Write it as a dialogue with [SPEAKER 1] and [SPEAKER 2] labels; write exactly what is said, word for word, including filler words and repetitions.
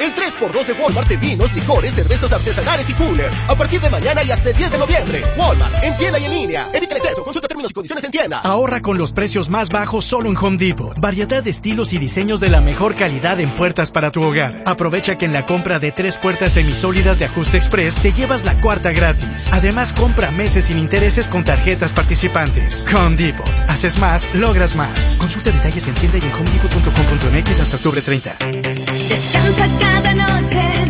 [SPEAKER 1] El tres por dos de Walmart de vinos, licores, cervezas artesanales y coolers. A partir de mañana y hasta el diez de noviembre. Walmart, en tienda y en línea. Evita el exceso, consulta términos y condiciones en tienda.
[SPEAKER 2] Ahorra con los precios más bajos solo en Home Depot. Variedad de estilos y diseños de la mejor calidad en puertas para tu hogar. Aprovecha que en la compra de tres puertas semisólidas de Ajuste Express te llevas la cuarta gratis. Además, compra meses sin intereses con tarjetas participantes. Home Depot. Haces más, logras más. Consulta detalles en tienda y en home depot punto com punto m x hasta octubre treinta.
[SPEAKER 3] Descansa cada noche